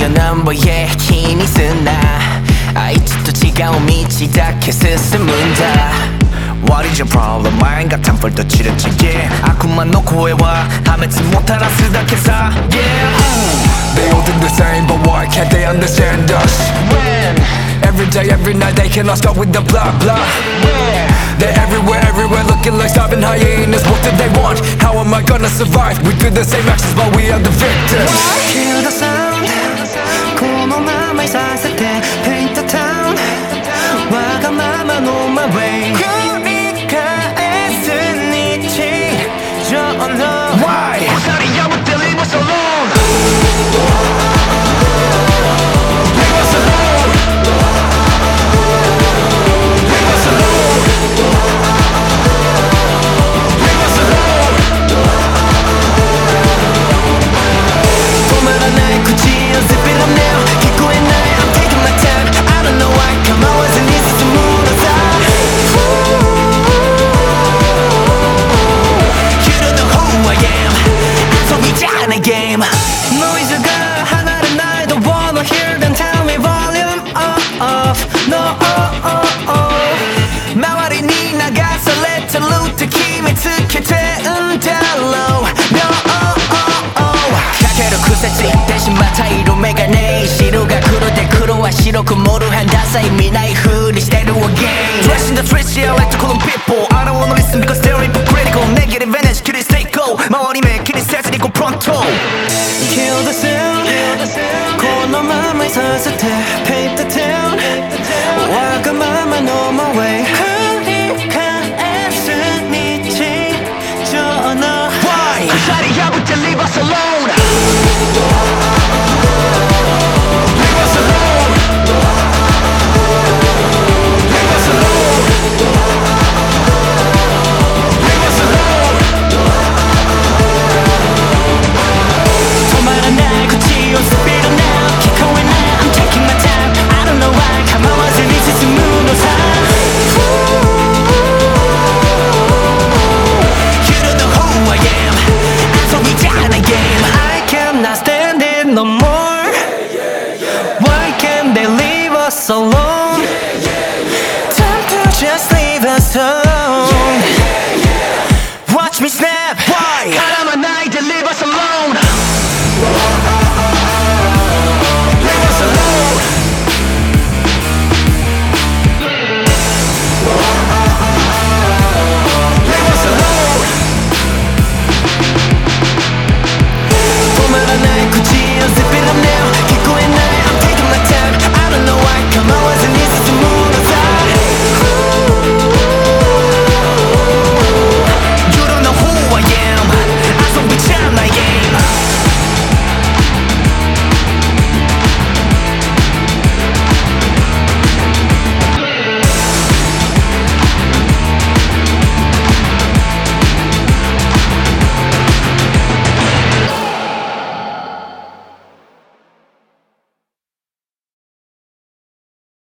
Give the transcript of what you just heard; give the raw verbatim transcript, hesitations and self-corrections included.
ナンバーへ気にすんなあいつと違う道だけ進むんだ What is your problem? I ain't got time for the chit chat yeah 悪魔の声は破滅もたらすだけさ Yeah They all think the same but why can't they understand us? When Every day, every night they cannot stop with the blah blah Where They're everywhere, everywhere looking like starving hyenas. What do they want? How am I gonna survive? We do the same actions but we are the victims. Kill the sound このままいさせて Paint the town わがままの my way 繰り返す日常の Why? 鎖破って leave us alone Leave us alone. Leave us alone. Leave us alone. 止まらない口を Zip it up now 聞こえない I'm taking my time I don't know why 構わずに進むのさ You don't know who I am 遊びじゃないゲームノイズが離れない Don't wanna hear them tell me volume off No周りに流されてるって決めつけてんだろう No かける癖ついてしまった色眼鏡白が黒で黒は白く盛る反ダサい見ない風にしてる again Dressing the twist yeah I like to call them people I don't wanna listen because they're hypocritical Negative energy 切り捨ていこう周り目気にせずにこう pronto Kill the sound このままいさせて Paint the town わがままの my way 繰り返す日常の Why 鎖破って leave us alone Leave us alone. Leave us alone. Leave us alone. 止まらない口を Speed on now 聞こえない I'm taking my time I don't know why 構わずに進むのさ You don't know who I am 遊びじゃないゲーム I cannot stand it no more Why can't they leave us alone